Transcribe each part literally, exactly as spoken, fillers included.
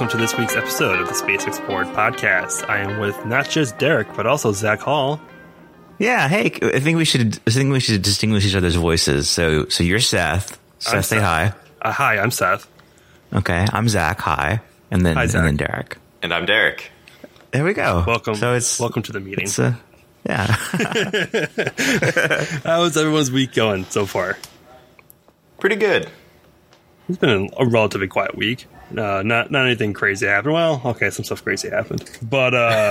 welcome to this week's episode of the Space Explored podcast. I am with not just Derek, but also Zach Hall. Yeah, hey, I think we should. I think we should distinguish each other's voices. So, so you're Seth. Seth, I'm say Seth. hi. Uh, hi, I'm Seth. Okay, I'm Zach. Hi, and then Hi, and Zach. then Derek. And I'm Derek. There we go. Welcome. So it's welcome to the meeting. It's, uh, yeah. How's everyone's week going so far? Pretty good. It's been a relatively quiet week. Uh, not not anything crazy happened. Well, okay, some stuff crazy happened, but uh,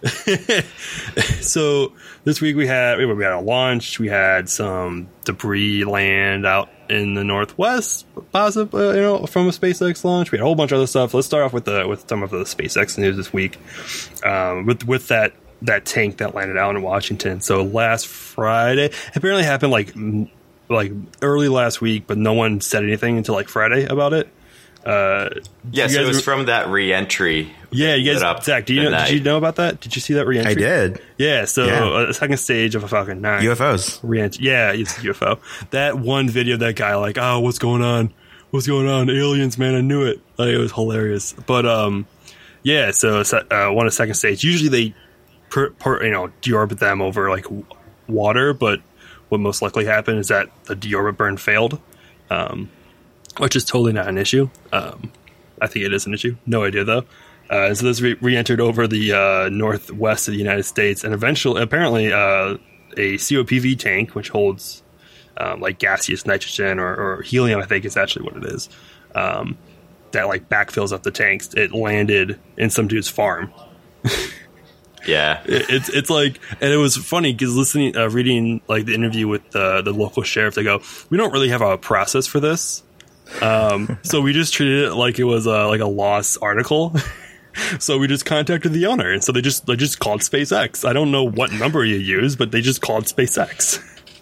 so this week we had we had a launch. We had some debris land out in the northwest, possibly uh, you know, from a SpaceX launch. We had a whole bunch of other stuff. Let's start off with the with some of the SpaceX news this week. Um, with with that that tank that landed out in Washington. So last Friday, it apparently happened like like early last week, but no one said anything until like Friday about it. Uh, yeah, so it was re- from that re-entry. Yeah, you guys, Zach, do you know, did you know about that? Did you see that re-entry? I did. Yeah, so Yeah. a second stage of a Falcon nine. U F Os. Re-entry. Yeah, it's a U F O. That one video, that guy like, oh, what's going on? What's going on? Aliens, man, I knew it. Like, it was hilarious. But, um, yeah, so uh, one of second stage. Usually they, per, per, you know, deorbit them over, like, water, but what most likely happened is that the deorbit burn failed. Um, which is totally not an issue. Um, I think it is an issue. No idea, though. Uh, so this re- re-entered over the uh, northwest of the United States, and eventually, apparently, uh, a C O P V tank, which holds um, like gaseous nitrogen or, or helium, I think is actually what it is, um, that like backfills up the tanks. It landed in some dude's farm. Yeah, it, it's it's like, and it was funny because listening, uh, reading like the interview with uh, the local sheriff, they go, "We don't really have a process for this." Um, so we just treated it like it was a, like a lost article. So we just contacted the owner, and so they just they just called SpaceX. I don't know what number you use, but they just called SpaceX.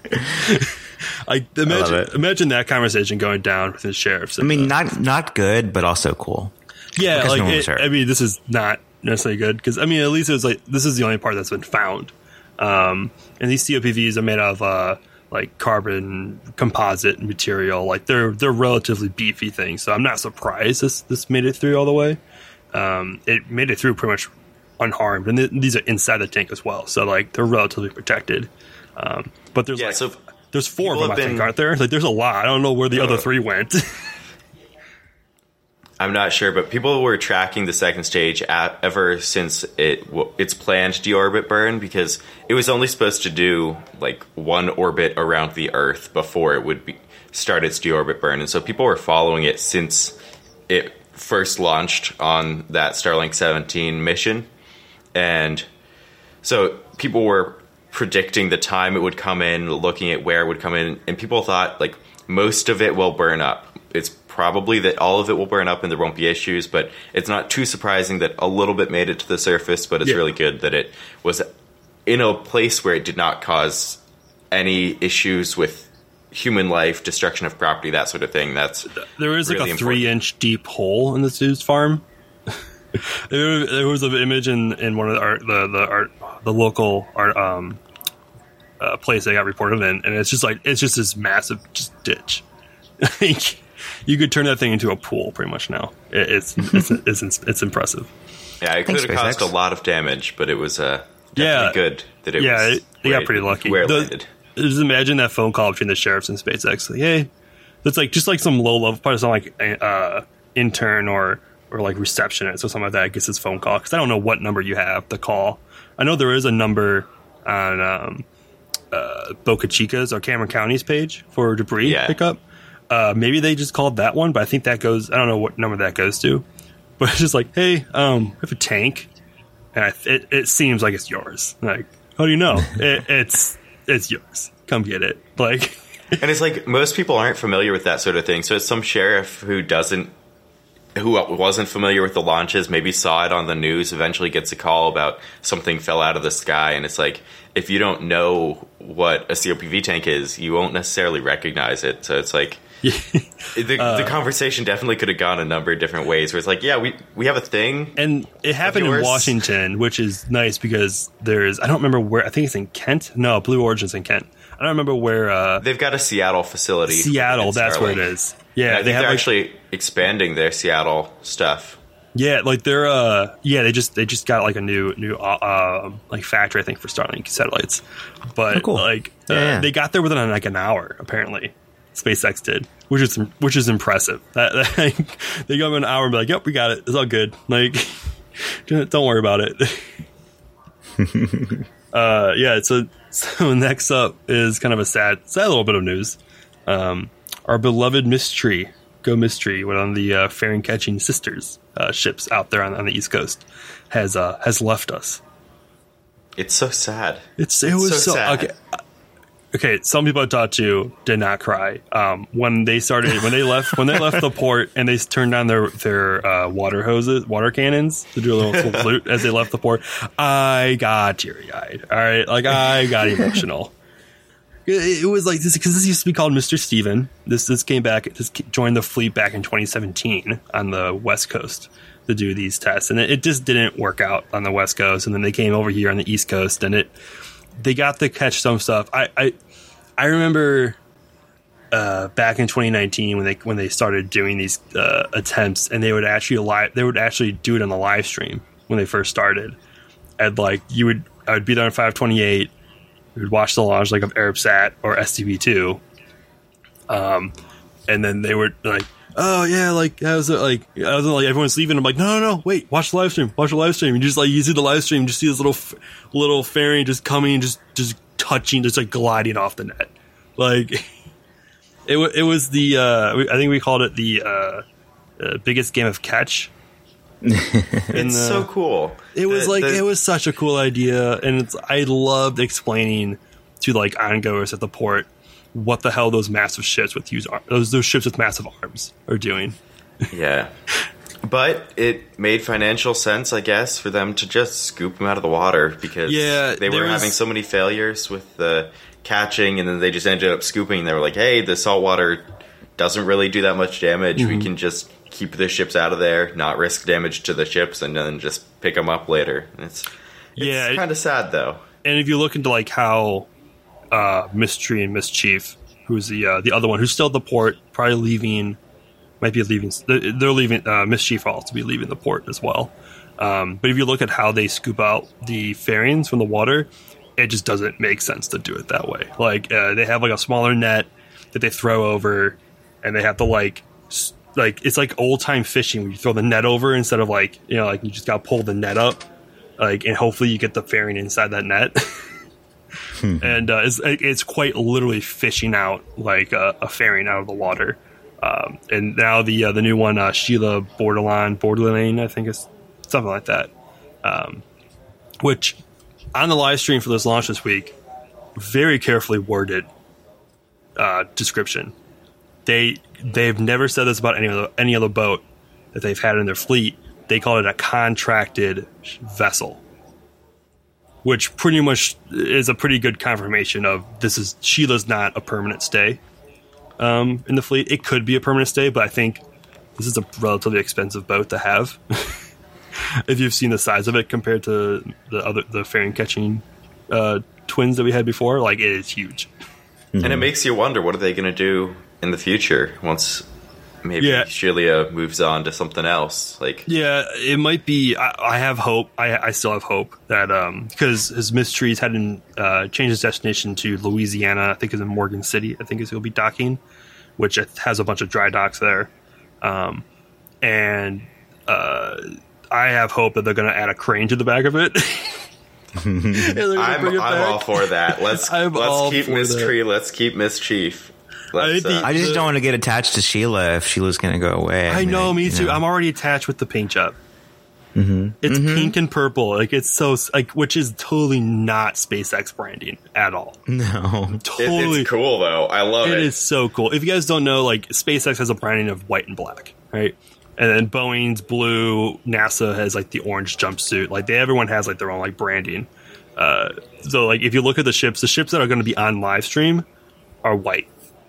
I imagine I imagine that conversation going down with the sheriffs. I mean, not not good, but also cool. yeah, because like no one it, was hurt. I mean, this is not necessarily good because I mean, at least it was like this is the only part that's been found. Um, and these C O P Vs are made out of uh, like carbon composite material. Like they're they're relatively beefy things. So I'm not surprised this this made it through all the way. Um, it made it through pretty much unharmed, and th- these are inside the tank as well. So like they're relatively protected. Um, but there's yeah. like, So there's four of people them, I have think, been- aren't there? Like there's a lot. I don't know where the Uh, other three went. I'm not sure, but people were tracking the second stage at, ever since it w- its planned deorbit burn, because it was only supposed to do like one orbit around the Earth before it would be, start its deorbit burn, and so people were following it since it first launched on that Starlink seventeen mission, and so people were predicting the time it would come in, looking at where it would come in, and people thought like most of it will burn up. It's probably that all of it will burn up and there won't be issues, but it's not too surprising that a little bit made it to the surface, but it's Yeah. really good that it was in a place where it did not cause any issues with human life, destruction of property, that sort of thing. That's There is like really a three inch deep hole in this dude's farm. there, there was an image in, in one of the art, the, the art, the local art, um, uh, place they got reported in, and it's just like, it's just this massive just ditch. Like, you could turn that thing into a pool pretty much now. It, it's, it's, it's, it's, it's impressive. Yeah, it Thanks, could have caused SpaceX. a lot of damage, but it was uh, definitely Yeah. good that it Yeah, was. it, they where got pretty lucky. Where it The- landed. Just imagine that phone call between the sheriffs and SpaceX. Like, hey, it's like just like some low level, probably some like uh, intern or or like receptionist or something like that gets this phone call, because I don't know what number you have to call. I know there is a number on um, uh, Boca Chica's or Cameron County's page for debris Yeah. pickup. Uh, maybe they just called that one, but I think that goes. I don't know what number that goes to, but it's just like, hey, um, we have a tank, and I, it it seems like it's yours. Like, how do you know? it, it's it's yours. Come get it. Like, And it's like most people aren't familiar with that sort of thing. So it's some sheriff who doesn't, who wasn't familiar with the launches, maybe saw it on the news, eventually gets a call about something fell out of the sky. And it's like, if you don't know what a C O P V tank is, you won't necessarily recognize it. So it's like, the, Uh, the conversation definitely could have gone a number of different ways, where it's like, yeah, we, we have a thing. and it happened in yours. Washington, which is nice because there's, I don't remember where, I think it's in Kent. No, Blue Origin's in Kent. I don't remember where, uh, They've got a Seattle facility. Seattle, in that's where it Starlink. is. And I Yeah, think they have they're like, actually expanding their Seattle stuff. Yeah, like they're uh yeah they just they just got like a new new uh, um, like factory I think for Starlink satellites, but Oh, cool. like uh, Yeah, yeah. they got there within like an hour apparently. SpaceX did, which is which is impressive. That, that like, they go in an hour and be like, "Yep, we got it. It's all good. Like, don't worry about it." uh, yeah. So so next up is kind of a sad sad little bit of news. Um, our beloved Mystery, Go Mystery, went on the uh, Fairing Catching Sisters uh, ships out there on, on the East Coast, has uh, has left us. It's so sad. It's it It's was so so, sad. okay. Okay, some people I talked to did not cry um, when they started when they left when they left the port and they turned on their their uh, water hoses, water cannons to do a little salute as they left the port. I got teary eyed. All right, like I got emotional. It, it was like this because this used to be called Mister Steven. This this came back. This joined the fleet back in twenty seventeen on the West Coast to do these tests, and it, it just didn't work out on the West Coast. And then they came over here on the East Coast, and it. They got to catch some stuff. I I, I remember uh, back in twenty nineteen when they when they started doing these uh, attempts, and they would actually live. They would actually do it on the live stream when they first started. And like you would, I would be there on five twenty-eight. We would watch the launch like of Arabsat or S T V two, um, and then they were like, "Oh yeah, like I was like I was like everyone's leaving." I'm like, "No, no, no, wait, watch the live stream, watch the live stream." You just like you see the live stream, just see this little little fairing just coming, just just touching, just like gliding off the net. Like it w- it was the uh, I think we called it the uh, uh, biggest game of catch. It's the, so cool. It was The- like the- it was such a cool idea, and it's I loved explaining to like ongoers at the port what the hell those massive ships with huge ar- those those ships with massive arms are doing. Yeah. But it made financial sense, I guess, for them to just scoop them out of the water because Yeah, they were there was- having so many failures with the catching, and then they just ended up scooping. They were like, hey, the salt water doesn't really do that much damage. Mm-hmm. We can just keep the ships out of there, not risk damage to the ships, and then just pick them up later. And it's Yeah, it's it- kind of sad, though. And if you look into like how uh, Mystery and Mischief, who's the uh, the other one who's still at the port, probably leaving, might be leaving. They're they're leaving. Uh, Mischief will also be leaving the port as well. Um, but if you look at how they scoop out the fairings from the water, it just doesn't make sense to do it that way. Like uh, they have like a smaller net that they throw over, and they have to like s- like it's like old time fishing where you throw the net over instead of like you know like you just got to pull the net up, like and hopefully you get the fairing inside that net. And uh, it's, it's quite literally fishing out like a, a fairing out of the water. Um, and now the uh, the new one, uh, Sheila Borderline, Borderline, I think it's something like that. Um, which on the live stream for this launch this week, very carefully worded uh, description. They they've never said this about any other any other boat that they've had in their fleet. They call it a contracted vessel, which pretty much is a pretty good confirmation of this is Sheila's not a permanent stay um, in the fleet. It could be a permanent stay, but I think this is a relatively expensive boat to have. If you've seen the size of it compared to the other the fairing catching uh, twins that we had before, like it is huge. And it makes you wonder, what are they going to do in the future once maybe Yeah. Sheila moves on to something else? Like, Yeah, it might be. I, I have hope. I, I still have hope that um because his Mystery's hadn't uh, changed his destination to Louisiana. I think it's in Morgan City. I think is he'll be docking, which has a bunch of dry docks there, um, and uh, I have hope that they're going to add a crane to the back of it. And they're gonna I'm, bring I'm it back. all for that. Let's I'm all let's keep for Mystery. Let's keep Mischief. Let's, I think- uh, I just The- don't want to get attached to Sheila if Sheila's going to go away. I mean, know, me you too. know. I'm already attached with the paint job. Mm-hmm. It's pink and purple, like it's so like, which is totally not SpaceX branding at all. No. it- Totally, it's cool though. I love it. it is so cool. If you guys don't know, like SpaceX has a branding of white and black, right? And then Boeing's blue, NASA has like the orange jumpsuit. Like they, everyone has like their own like branding. Uh, so like if you look at the ships, the ships that are going to be on live stream are white.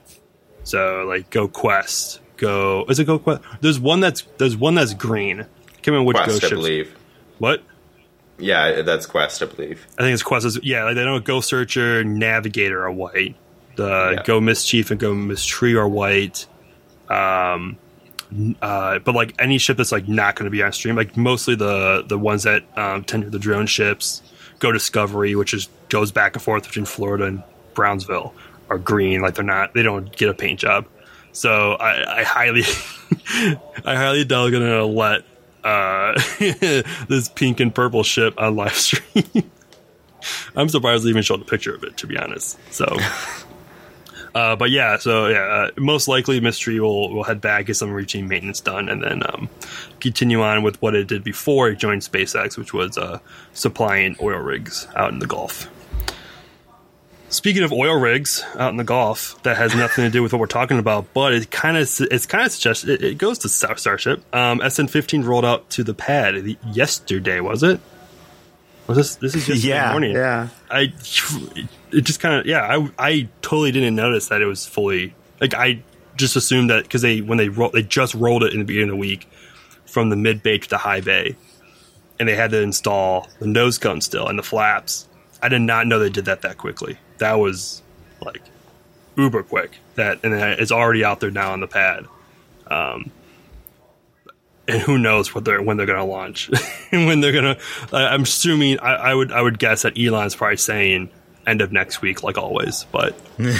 So like Go Quest, Go is it Go Quest? There's one that's there's one that's green. I can't remember which Go Quest, I ships. believe. What? Yeah, that's Quest, I believe. I think it's Quest. Is, yeah, like they know Go Searcher, Navigator are white. The Yeah. Go Mischief and Go Mystery are white. Um, uh, but like any ship that's like not going to be on stream, like mostly the the ones that um, tend to the drone ships, Go Discovery, which is goes back and forth between Florida and Brownsville, are green. Like they're not, they don't get a paint job. So I, I highly, I highly doubt they're gonna let uh, this pink and purple ship on live stream. I'm surprised they even showed a picture of it, to be honest. So. Uh, but yeah, so yeah, uh, most likely Mystery will, will head back, get some routine maintenance done, and then um, continue on with what it did before it joined SpaceX, which was uh, supplying oil rigs out in the Gulf. Speaking of oil rigs out in the Gulf, that has nothing to do with what we're talking about, but it kind of it's kind of suggests it, it goes to Starship. Um, S N fifteen rolled out to the pad yesterday, was it? Was this this is just yeah, morning? Yeah, I. It just kind of yeah. I, I totally didn't notice that it was fully like I just assumed that because they when they ro- they just rolled it in the beginning of the week from the mid bay to the high bay, and they had to install the nose cone still and the flaps. I did not know they did that that quickly. That was like uber quick. That and it's already out there now on the pad. Um, and who knows what they're when they're going to launch and when they're going to. Uh, I'm assuming I, I would I would guess that Elon's probably saying end of next week, like always. But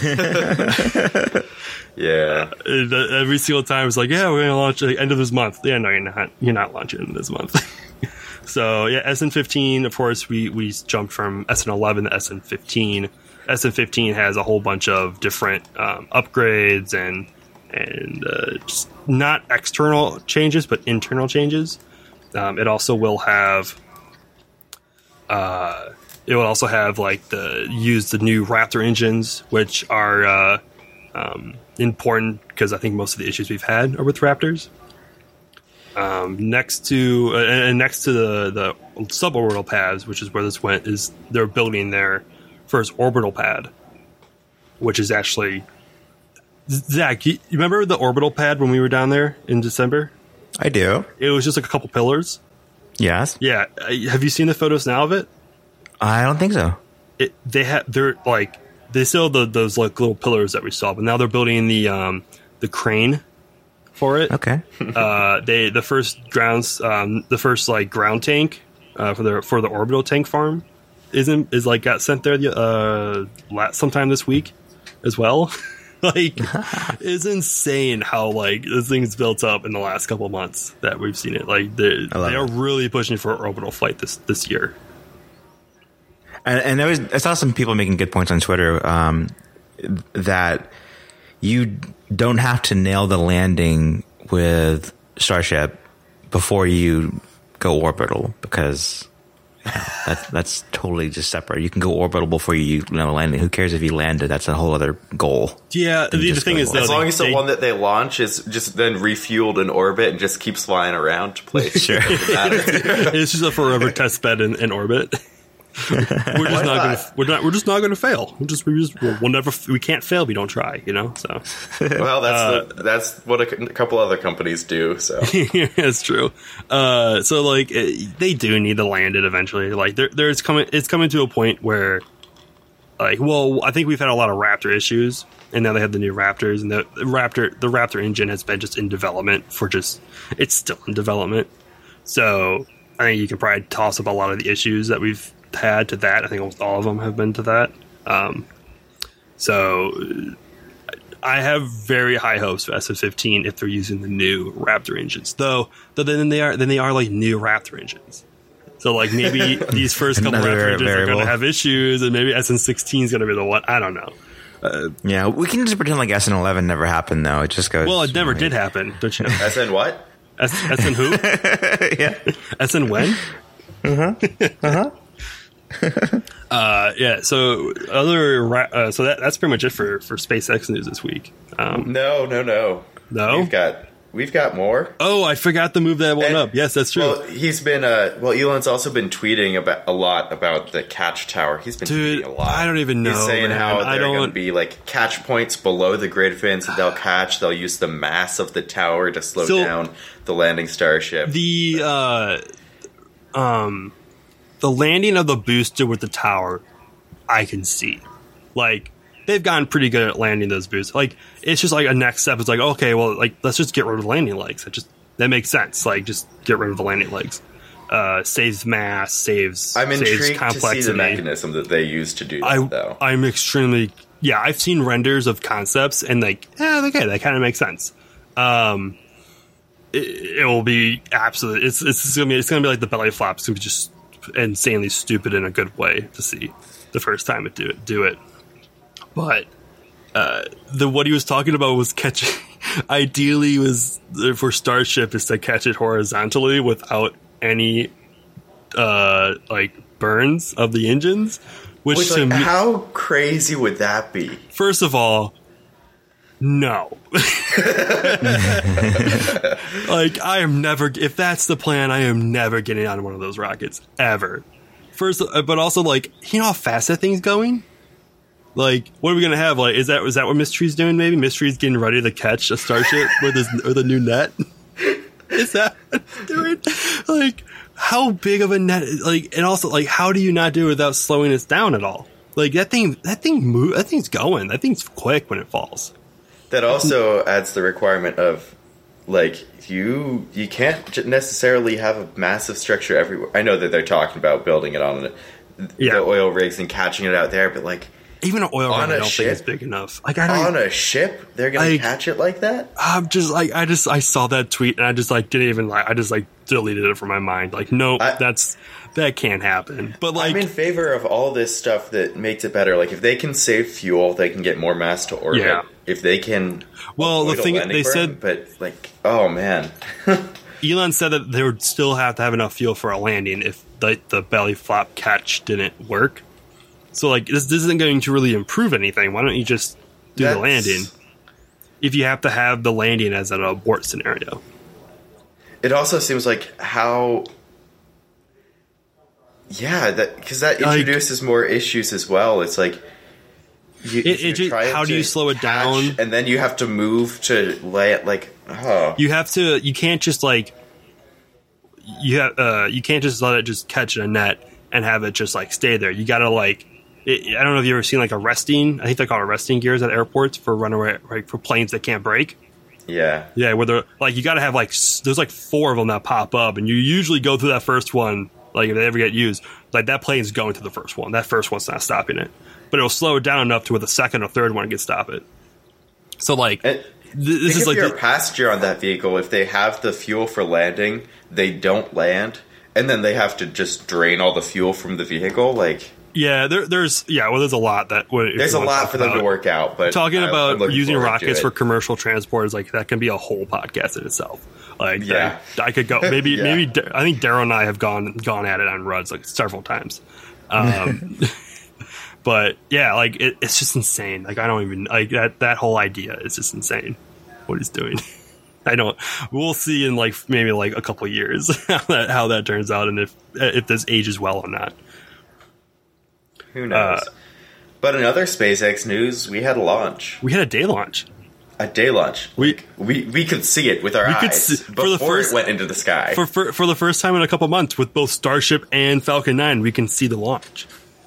yeah, uh, every single time it's like, yeah, we're going to launch at the end of this month. Yeah, no, you're not. You're not launching this month. So yeah, S N fifteen. Of course, we we jumped from S N eleven to S N fifteen. S N fifteen has a whole bunch of different um, upgrades and and uh, just not external changes, but internal changes. Um, it also will have. Uh, it will also have like the use the new Raptor engines, which are uh, um, important because I think most of the issues we've had are with Raptors. Um, next to uh, and next to the the suborbital pads, which is where this went, is they're building their first orbital pad, which is actually Zach. You remember the orbital pad when we were down there in December? I do. It was just like a couple pillars. Yes. Yeah. Have you seen the photos now of it? I don't think so. It they have they're like they still have the, those like little pillars that we saw, but now they're building the um the crane for it. Okay. uh, they the first grounds um the first like ground tank uh, for the for the orbital tank farm isn't is like got sent there uh last, sometime this week as well. Like it's insane how like this thing's built up in the last couple of months that we've seen it. Like they they are really pushing for orbital flight this this year. And, and there was, I saw some people making good points on Twitter um, that you don't have to nail the landing with Starship before you go orbital because you know, that's that's totally just separate. You can go orbital before you nail the landing. Who cares if you landed? That's a whole other goal. Yeah, the, the thing is, though, as long they, as the they, one that they launch is just then refueled in orbit and just keeps flying around to place. Sure, it's just a forever test bed in, in orbit. we're just not, not? Gonna, we're not. We're just not going to fail. We'll just. We just. We'll, we'll never. We can't fail if we don't try. You know. So. Well, that's uh, the, that's what a, a couple other companies do. So. Yeah, it's true. Uh, so like it, they do need to land it eventually. Like there, there's coming. It's coming to a point where, like, well, I think we've had a lot of Raptor issues, and now they have the new Raptors, and the, the Raptor, the Raptor engine has been just in development for just. It's still in development. So I think you can probably toss up a lot of the issues that we've had to that. I think almost all of them have been to that. Um, so I have very high hopes for S N fifteen if they're using the new Raptor engines, though. Though then they are then they are like new Raptor engines. So like maybe these first couple Raptor engines variable. are going to have issues, and maybe S N sixteen is going to be the one. I don't know. Uh, yeah, we can just pretend like S N eleven never happened, though. It just goes. Well, it never right. did happen. Don't you know? S N what? S N who? Yeah. S N when? Uh huh. Uh huh. uh yeah so other uh, so that that's pretty much it for for SpaceX news this week. um no no no no we've got we've got more. Oh, I forgot to move that one and, up. Yes, that's true. Well, he's been uh well Elon's also been tweeting about a lot about the catch tower. He's been Dude, tweeting a lot. I don't even know. He's saying man. how I there are don't... going to be like catch points below the grid fins that they'll catch. They'll use the mass of the tower to slow so, down the landing Starship. The uh um the landing of the booster with the tower, I can see. Like, they've gotten pretty good at landing those boosts. Like, it's just like a next step. It's like, okay, well, like, let's just get rid of the landing legs. That just, that makes sense. Like, just get rid of the landing legs. Uh, saves mass, saves, I'm saves intrigued complexity. to see the mechanism that they use to do that, I, though. I'm extremely, yeah, I've seen renders of concepts and like, yeah, okay, that kind of makes sense. Um, it, it will be absolutely, it's, it's gonna be, it's gonna be like the belly flops. It's gonna be just insanely stupid in a good way to see the first time it do it, do it. But, uh, the, what he was talking about was catching, ideally was, for Starship is to catch it horizontally without any, uh, like burns of the engines, which, Which to like, me, how crazy would that be? first of all, no. Like, I am never, if that's the plan, I am never getting on one of those rockets, ever. First, but also, like, you know how fast that thing's going? Like, what are we going to have? Like, is that, is that what Mystery's doing, maybe? Mystery's getting ready to catch a Starship with, his, with a new net? Is that what it's doing? Like, how big of a net, like, and also, like, how do you not do it without slowing it down at all? Like, that thing, that thing move, that thing's going. That thing's quick when it falls. That also adds the requirement of, like, you you can't necessarily have a massive structure everywhere. I know that they're talking about building it on the, Yeah. the oil rigs and catching it out there, but, like, Even an oil rig, On I a don't ship? think is big enough. Like, I don't. on a ship, they're going Like- to catch it like that? I'm just like, I just, I saw that tweet and I just like didn't even like, I just like deleted it from my mind. Like, no, I- that's that can't happen. But like, I'm in favor of all this stuff that makes it better. Like, if they can save fuel, they can get more mass to orbit. Yeah. If they can, Well, the avoid a thing- landing they burn, said- but like, oh man, Elon said that they would still have to have enough fuel for a landing if the, the belly flop catch didn't work. So like, this, this isn't going to really improve anything. Why don't you just do the That's- landing? If you have to have the landing as an abort scenario. it also seems like how, yeah, that because that Like- introduces more issues as well. It's like, you, It- if you it ju- try how do to you slow it catch, down? and then you have to move to lay it. Like, oh, You have to. You can't just like. You have. Uh, you can't just let it just catch in a net and have it just like stay there. You gotta like. It, I don't know if you have ever seen like a resting. I think they call it resting gears at airports for runaway, like for planes that can't break. yeah, Yeah, where they're like you got to have like s- there's like four of them that pop up, and you usually go through that first one. Like if they ever get used, like that plane's going to the first one. That first one's not stopping it, but it'll slow it down enough to where the second or third one can stop it. So like And th- this think is if like you're the- a passenger on that vehicle, if they have the fuel for landing, they don't land, and then they have to just drain all the fuel from the vehicle. Like, yeah, there, there's yeah, well, there's a lot that if there's you a wanna lot talk for them to about. work out. But Talking I- I'm about looking using forward to rockets it. for commercial transport is like that can be a whole podcast in itself. Like, Yeah. I, I could go maybe Yeah. maybe Da- I think Daryl and I have gone gone at it on Ruds like several times. Um, but yeah, like it, it's just insane. Like I don't even like that that whole idea is just insane. What he's doing. I don't. We'll see in like maybe like a couple years how that how that turns out and if if this ages well or not. Who knows? uh, But in other SpaceX news, we had a launch, We had a day launch. a day launch. We- we we could see it with our We eyes could see- for before the first- it went into the sky. For, for for the first time in a couple months, with both Starship and Falcon nine, we can see the launch.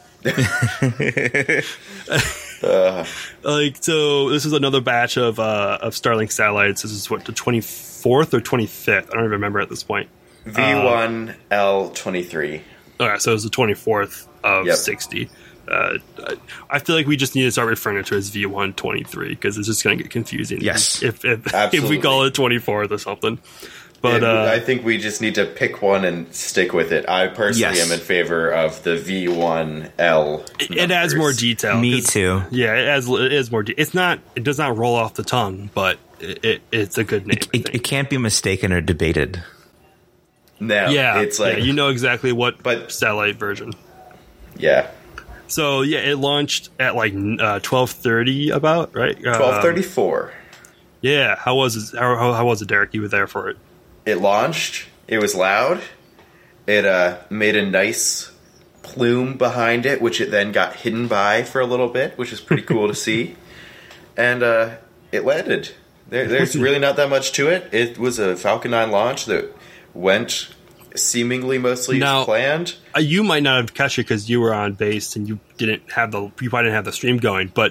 uh, Like so, this is another batch of uh, of Starlink satellites. This is what the twenty fourth or twenty fifth. I don't even remember at this point. V one L twenty-three. All right, so it was the twenty fourth of Yep. sixty. Uh, I feel like we just need to start referring to it as V one twenty-three because it's just going to get confusing. Yes. if if, if Absolutely. we call it twenty fourth or something. But And uh, I think we just need to pick one and stick with it. I personally Yes. am in favor of the V one L. it, it adds more detail. Me 'cause- too. Yeah, it adds. It is more. De- it's not. It does not roll off the tongue, but it, it it's a good name. I It, think. it can't be mistaken or debated. No, yeah, it's like yeah, you know exactly what But- satellite version. yeah, So yeah, it launched at like uh, twelve thirty, about right. twelve Um, thirty-four. Yeah, how was it? How, how, how was it, Derek? You were there for it. It launched. It was loud. It uh, made a nice plume behind it, which it then got hidden by for a little bit, which is pretty cool to see. And uh, it landed. There, there's really not that much to it. It was a Falcon nine launch that went seemingly mostly Now- as planned. Uh, you might not have catch it because you were on base and you didn't have the you probably didn't have the stream going. But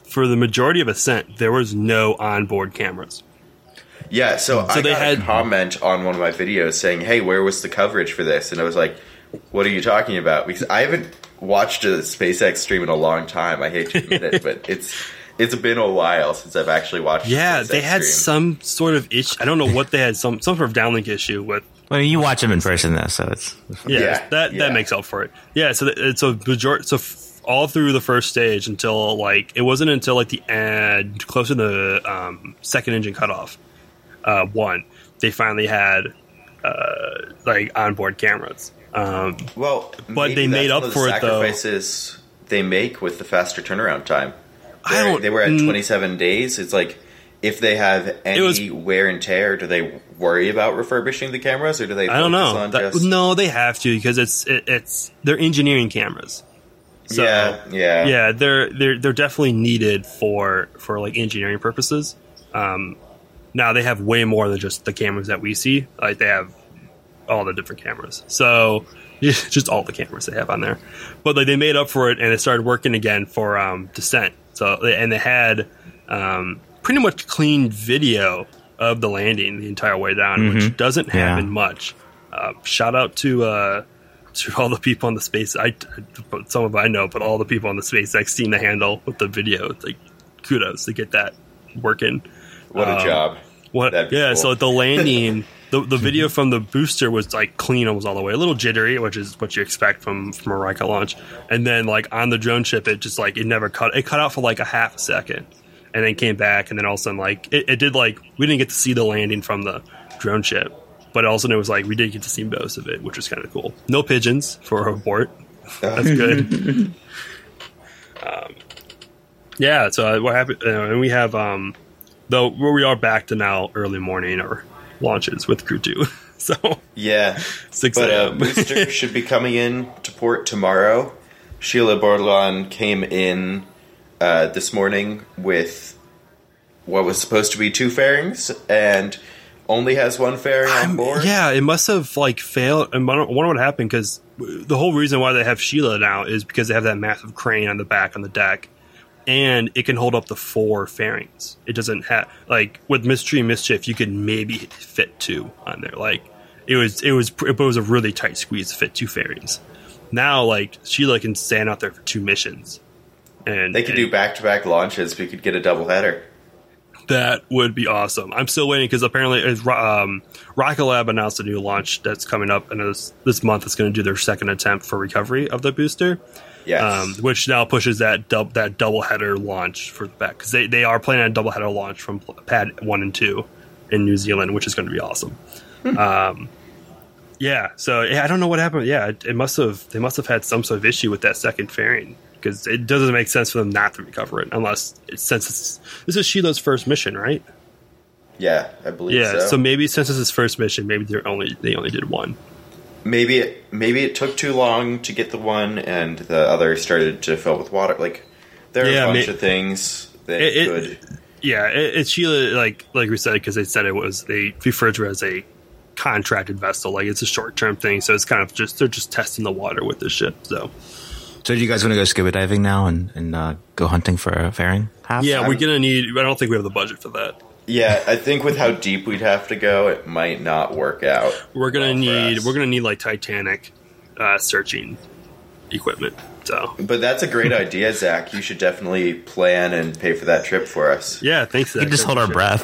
for the majority of Ascent, there was no onboard cameras. Yeah, so, So I they got had- a comment on one of my videos saying, hey, where was the coverage for this? And I was like, what are you talking about? Because I haven't watched a SpaceX stream in a long time. I hate to admit it, but it's it's been a while since I've actually watched a Yeah, SpaceX they had stream. some sort of issue. I don't know what they had. Some some sort of downlink issue with. Well, you watch them in person though, so it's Yeah, Yeah, that yeah. that makes up for it. Yeah, so that, it's a major. So f- all through the first stage until like it wasn't until like the end, close to the um, second engine cutoff, uh, one they finally had uh, like onboard cameras. Um, Well, But maybe they made that's up one of for the it, though. sacrifices they make with the faster turnaround time. I They're- don't- They were at mm. twenty-seven days. It's like if they have any was- wear and tear, do they worry about refurbishing the cameras, or do they? I don't focus know. On That- just, no, they have to because it's it, it's they're engineering cameras. So, yeah, yeah, yeah, they're they're they're definitely needed for for like engineering purposes. Um, now they have way more than just the cameras that we see. Like they have all the different cameras. So just all the cameras they have on there. But like they made up for it and it started working again for um, Descent. So and they had um, pretty much clean video of the landing the entire way down, which doesn't Yeah. happen much. Uh, shout out to uh, to all the people on the space. I some of I know, but all the people on the SpaceX team to handle with the video. Like kudos to get that working. What a Um, job! What? That'd be Yeah. cool. So the landing, the the video from the booster was like clean almost all the way. A little jittery, which is what you expect from from a rocket launch. And then like on the drone ship, it just like it never cut. It cut out for like a half a second, and then came back. And then all of a sudden, like it, it did like we didn't get to see the landing from the drone ship, but all of a sudden it was like we did get to see most of it, which was kind of cool. No pigeons for a abort. That's good. um, yeah. So what happened? Uh, and we have um. Though where we are back to now early morning or launches with Crew two. So Yeah, six but uh, a.m. booster should be coming in to port tomorrow. Sheila Bordelon came in uh, this morning with what was supposed to be two fairings and only has one fairing on board. Yeah, it must have like failed. And I don't- I wonder what happened because the whole reason why they have Sheila now is because they have that massive crane on the back on the deck, and it can hold up to four fairings. It doesn't have like with Mystery and Mischief, you could maybe fit two on there. Like it was, it was, it was a really tight squeeze to fit two fairings. Now, like Sheila can stand out there for two missions, and They could and do back-to-back launches. We could get a doubleheader. That would be awesome. I'm still waiting because apparently it's, um, Rocket Lab announced a new launch that's coming up, and this, this month it's going to do their second attempt for recovery of the booster. Yes. Um, which now pushes that dub, that double header launch for the back because they, they are planning on a double header launch from pad one and two in New Zealand, which is going to be awesome. um, yeah, so yeah, I don't know what happened. Yeah, it, it must have they must have had some sort of issue with that second fairing because it doesn't make sense for them not to recover it unless it, since it's, this is Sheila's first mission, right? Yeah, I believe Yeah, so. so maybe since it's his first mission, maybe they only they only did one. maybe it maybe it took too long to get the one, and the other started to fill with water. Like there are Yeah, a bunch may- of things that It- it- could. Yeah, it, it's Sheila, like like we said, because they said it was they referred to it as a contracted vessel, like it's a short term thing. So it's kind of just they're just testing the water with the ship. So So do you guys want to go scuba diving now and, and uh, go hunting for a fairing? Half? yeah, I'm- we're gonna need. I don't think we have the budget for that. Yeah, I think with how deep we'd have to go, it might not work out. We're gonna well for need us. we're gonna need like Titanic uh, searching equipment. So But that's a great idea, Zach. You should definitely plan and pay for that trip for us. yeah, thanks. We Zach. can just hold our breath.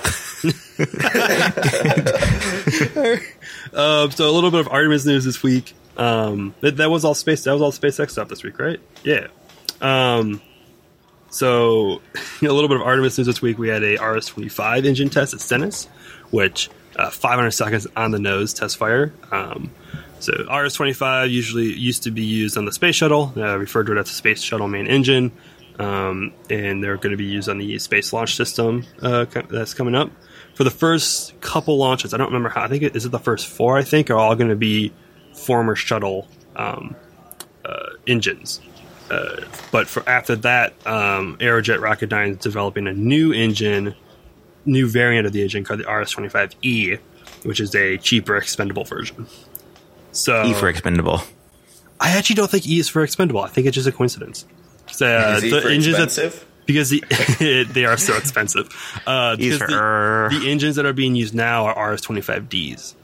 Uh, so a little bit of Artemis news this week. Um, that, that was all space. That was all SpaceX stuff this week, right? Yeah. Um, so a little bit of Artemis news this week. We had a R S twenty-five engine test at Stennis, which uh, five hundred seconds on the nose test fire. Um, so R S twenty-five usually used to be used on the space shuttle, uh, referred to it as the space shuttle main engine, um, and they're going to be used on the Space Launch System uh, co- that's coming up. For the first couple launches, I don't remember how. I think it is it the first four. I think are all going to be former shuttle um, uh, engines. Uh, but for after that, um, Aerojet Rocketdyne is developing a new engine, new variant of the engine called the R S twenty-five E, which is a cheaper expendable version. So E for expendable. I actually don't think E is for expendable. I think it's just a coincidence. So, uh, Is he the for engines that- expensive? because the, they are so expensive. Uh, because the, the engines that are being used now are R S twenty-five Ds.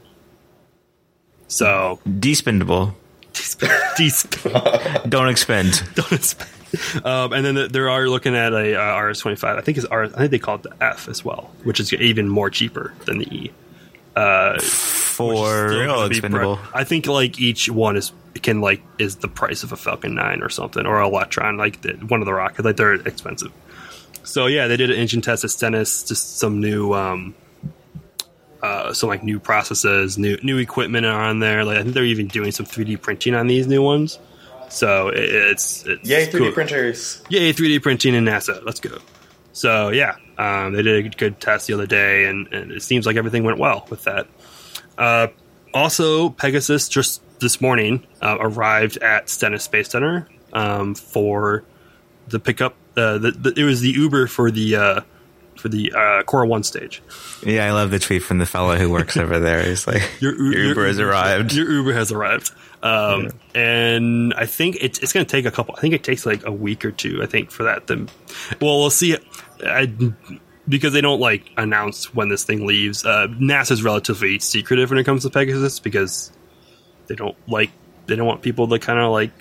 So despendable. Desp- Don't expend. Don't expend. Um, and then the, there are looking at a uh, R S twenty-five. I think it's R. I think they call it the F as well, which is even more cheaper than the E. Uh, For real expendable. Pr- I think like each one is can like is the price of a Falcon nine or something, or Electron, like the, one of the rockets. Like they're expensive. So yeah, they did an engine test at Stennis. Just some new, um, uh, some like new processes, new new equipment are on there. Like I think they're even doing some three D printing on these new ones. So it, it's, it's yay three D cool. printers, yay three D printing in NASA. Let's go. So yeah, um, they did a good test the other day, and, and it seems like everything went well with that. Uh, also, Pegasus just this morning uh, arrived at Stennis Space Center um, for the pickup. Uh, the, the, it was the Uber for the uh, for the uh, Cora One stage. Yeah, I love the tweet from the fellow who works over there. He's like, "Your, your, your Uber your, has arrived. Your Uber has arrived." Um, yeah. And I think it's it's going to take a couple. I think it takes like a week or two. I think for that. To, well, we'll see. I, because they don't like announce when this thing leaves. Uh, NASA's relatively secretive when it comes to Pegasus because they don't like they don't want people to kind of like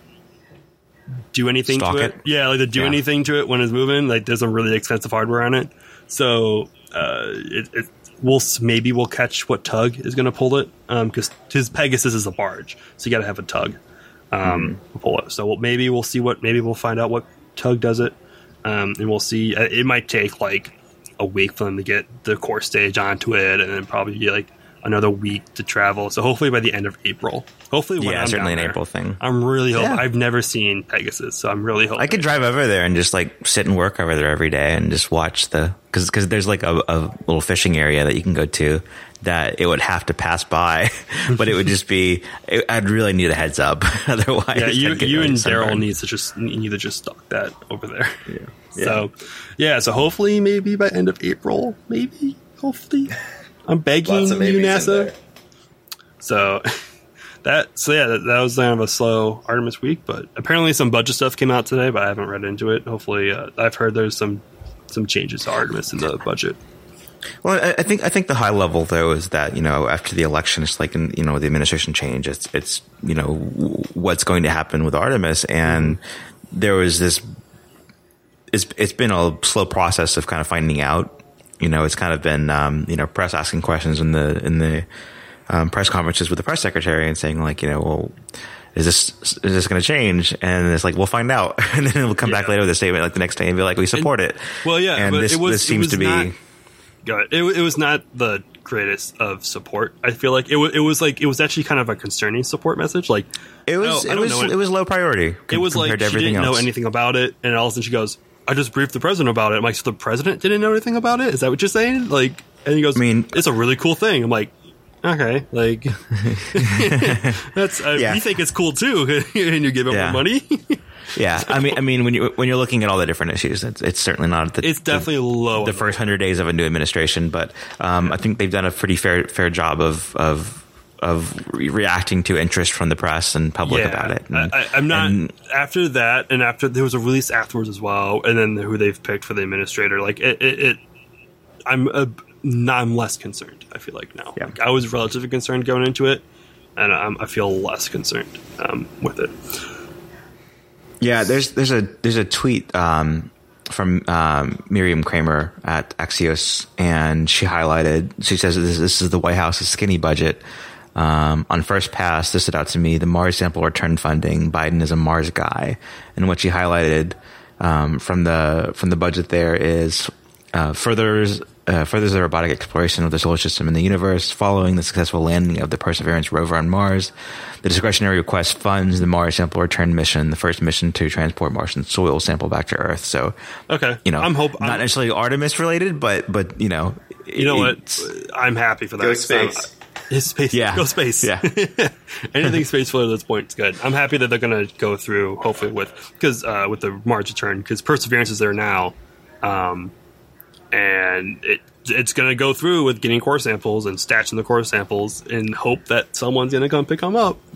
do anything Stalk to it. it. Yeah, like to do yeah. anything to it when it's moving. Like there's some really expensive hardware on it, so uh, it. it We'll maybe we'll catch what tug is going to pull it because um, his Pegasus is a barge, so you got to have a tug um, mm. to pull it. So we'll, maybe we'll see what maybe we'll find out what tug does it, um, and we'll see. It might take like a week for them to get the core stage onto it, and then probably like another week to travel. So hopefully by the end of April. Hopefully, when yeah, I'm certainly an there, April thing. I'm really hoping. Yeah. I've never seen Pegasus, so I'm really hoping I could drive over there and just like sit and work over there every day and just watch the because because there's like a, a little fishing area that you can go to that it would have to pass by, but it would just be. It, I'd really need a heads up, otherwise. Yeah, you I'd get you really and sunburned. Daryl needs to just need to just stock that over there. Yeah. Yeah. So, yeah. So hopefully, maybe by end of April, maybe hopefully, I'm begging Lots of you, maybes in NASA. there. So that so yeah, that, that was kind of a slow Artemis week, but apparently some budget stuff came out today, but I haven't read into it. Hopefully, uh, I've heard there's some some changes to Artemis in the budget. Well, I, I think I think the high level though is that you know after the election, it's like in, you know the administration change. It's it's you know what's going to happen with Artemis, and there was this. It's it's been a slow process of kind of finding out. You know, it's kind of been um, you know press asking questions in the in the um, press conferences with the press secretary and saying like you know well. Is this is this going to change? And it's like we'll find out, and then it'll come yeah. back later with a statement like the next day and be like we support and, it. Well, yeah, and but this, it was, this seems it was to be. Not, go ahead. It, it was not the greatest of support. I feel like it was. It was like it was actually kind of a concerning support message. Like It was I it was it was low priority. It was like to she everything didn't else. know anything about it, and all of a sudden she goes, "I just briefed the president about it." I'm like, "So the president didn't know anything about it? Is that what you're saying?" Like, and he goes, I mean, "It's a really cool thing." I'm like, "Okay, like that's uh, Yeah. you think it's cool too, and you give him Yeah. more money." Yeah, I mean, I mean, when you when you're looking at all the different issues, it's, it's certainly not the, It's definitely the, low. the first hundred days of a new administration, but um, I think they've done a pretty fair fair job of of of re- reacting to interest from the press and public yeah, about it. And, I, I'm not and, after that, and after there was a release afterwards as well, and then who they've picked for the administrator. Like it, it, it I'm a, I'm less concerned. I feel like now. Yeah. Like, I was relatively concerned going into it, and um, I feel less concerned um, with it. Yeah, there's there's a there's a tweet um, from um, Miriam Kramer at Axios, and she highlighted. She says this, this is the White House's skinny budget. Um, on first pass, this stood out to me: the Mars sample return funding. Biden is a Mars guy, and what she highlighted um, from the from the budget there is uh, furthers. Uh, furthers the robotic exploration of the solar system and the universe following the successful landing of the Perseverance rover on Mars. The discretionary request funds the Mars sample return mission, the first mission to transport Martian soil sample back to Earth. So, okay, you know, I'm hope not I'm, necessarily Artemis related, but but you know, you know it's, what? I'm happy for that. Go space. His space, Yeah. go space. Yeah. Anything spaceful at this point is good. I'm happy that they're going to go through, hopefully, with because uh, with the Mars return, because Perseverance is there now, um, and it it's going to go through with getting core samples and stashing the core samples in hope that someone's going to come pick them up.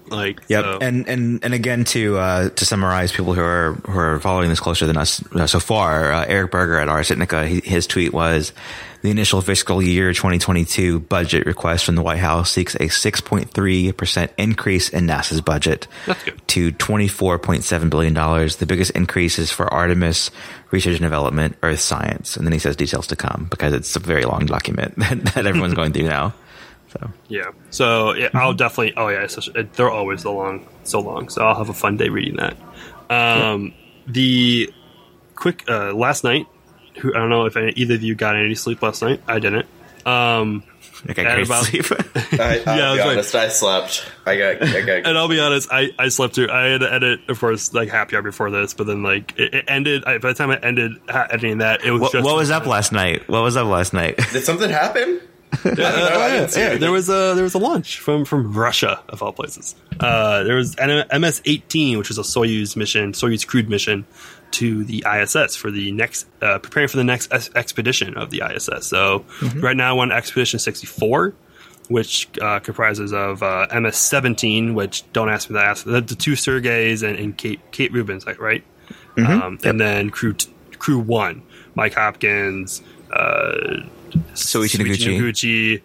Like, Yep, so. and and and again to uh, to summarize, people who are who are following this closer than us uh, so far, uh, Eric Berger at Ars Technica, he, his tweet was, the initial fiscal year twenty twenty-two budget request from the White House seeks a six point three percent increase in NASA's budget to twenty-four point seven billion dollars. The biggest increase is for Artemis Research and Development, Earth Science, and then he says details to come because it's a very long document that, that everyone's going through now. So yeah, so yeah, I'll definitely. Oh yeah, it's such, it, they're always so long, so long. So I'll have a fun day reading that. Um, the quick uh, last night. Who, I don't know if any, either of you got any sleep last night. I didn't. Um, I got great about, sleep. I, I'll yeah, be I honest, like, I slept. I got. I got. And I'll be honest, I, I slept through. I had to edit, of course, like happy hour before this, but then like it, it ended. I, by the time I ended editing that, it was what, just. What was up last night? What was up last night? Did something happen? Yeah, uh, yeah, yeah. There was a there was a launch from, from Russia of all places. Uh, there was an M S eighteen, which was a Soyuz mission, Soyuz crewed mission to the I S S for the next uh, preparing for the next ex- expedition of the I S S. So mm-hmm. right now, on Expedition sixty-four, which uh, comprises of uh, M S seventeen, which don't ask me that. Ask the, the two Sergeys and, and Kate Kate Rubins, right? Mm-hmm. Um, yep. And then crew t- crew one, Mike Hopkins. Uh, Soichi Noguchi,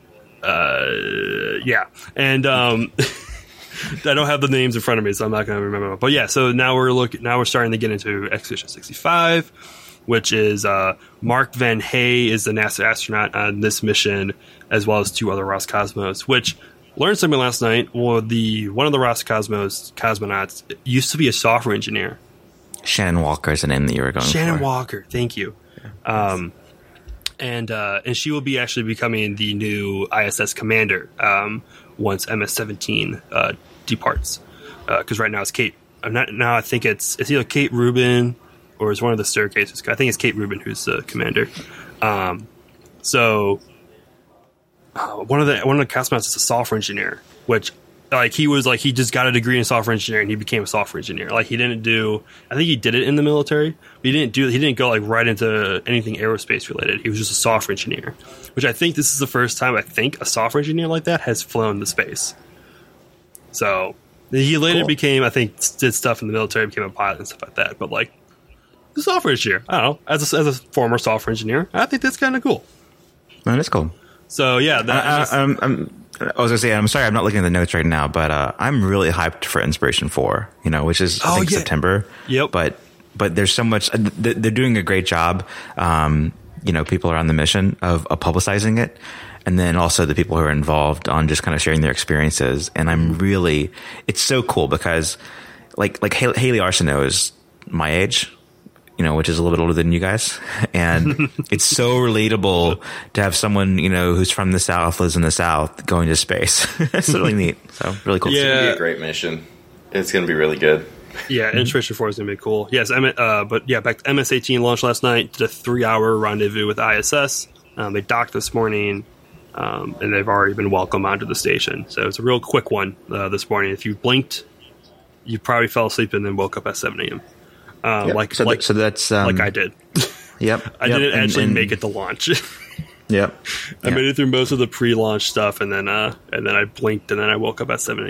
uh, yeah, and um, I don't have the names in front of me, so I'm not going to remember. But yeah, so now we're looking. Now we're starting to get into Expedition sixty-five, which is uh, Mark Van Hay is the NASA astronaut on this mission, as well as two other Roscosmos. Which learned something last night. Well, the one of the Roscosmos cosmonauts used to be a software engineer. Shannon Walker is the name that you were going Shannon for. Shannon Walker, thank you. Um, And uh, and she will be actually becoming the new I S S commander um, once M S seventeen uh, departs. Because uh, right now it's Kate. I'm not now. I think it's it's either Kate Rubin or it's one of the staircases. I think it's Kate Rubin who's the commander. Um, so uh, one of the one of the cosmonauts is a software engineer, which. Like he was like he just got a degree in software engineering and he became a software engineer. Like he didn't do I think he did it in the military, but he didn't do he didn't go like right into anything aerospace related. He was just a software engineer. Which I think this is the first time I think a software engineer like that has flown to space. So he later cool. became I think did stuff in the military, became a pilot and stuff like that. But like the software engineer, I don't know, as a, as a former software engineer, I think that's kind of cool. Man, that's cool. So yeah, that I, just, I, I'm, I'm I was gonna say, I'm sorry, I'm not looking at the notes right now, but uh, I'm really hyped for Inspiration four, you know, which is I oh, think yeah. September. Yep. But but there's so much. They're doing a great job. Um, you know, people are on the mission of, of publicizing it, and then also the people who are involved on just kind of sharing their experiences. And I'm really, it's so cool because, like like Haley Arsenault is my age. You know, which is a little bit older than you guys. And it's so relatable to have someone, you know, who's from the South, lives in the South, going to space. It's really neat. So, really cool. Yeah. It's going to Yeah. be a great mission. It's going to be really good. Yeah, Inspiration four is going to be cool. Yes, M- uh, but yeah, back to M S eighteen launched last night, did a three-hour rendezvous with I S S. Um, they docked this morning, um, and they've already been welcomed onto the station. So it's a real quick one uh, this morning. If you blinked, you probably fell asleep and then woke up at seven a.m. Um, yep. like, so, like, th- so that's um, like I did. Yep. I yep. didn't and, actually and, make it to launch. Yep. I yep. made it through most of the pre-launch stuff, and then uh, and then I blinked, and then I woke up at seven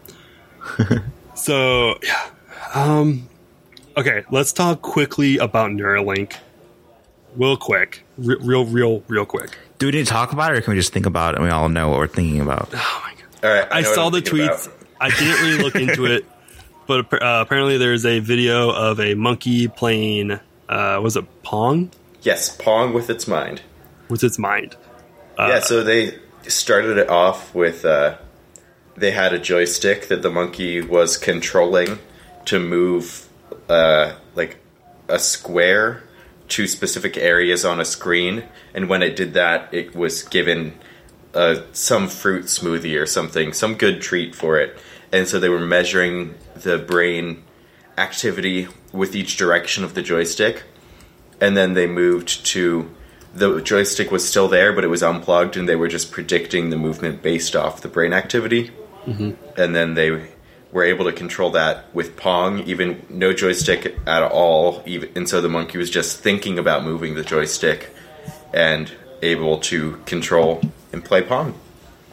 a.m. So yeah. Um, okay, let's talk quickly about Neuralink. Real quick, Re- real, real, real quick. Do we need to talk about it, or can we just think about it and we all know what we're thinking about? Oh my god! All right, I, I know saw what the I'm thinking tweets. about. I didn't really look into it, but uh, apparently there's a video of a monkey playing. Uh, was it Pong? Yes, Pong with its mind. With its mind. Uh, yeah, so they started it off with uh, they had a joystick that the monkey was controlling to move uh, like a square to specific areas on a screen, and when it did that, it was given uh, some fruit smoothie or something, some good treat for it. And so they were measuring the brain activity with each direction of the joystick, and then they moved to the joystick was still there, but it was unplugged, and they were just predicting the movement based off the brain activity. Mm-hmm. And then they were able to control that with Pong, even no joystick at all. Even, and so the monkey was just thinking about moving the joystick and able to control and play Pong.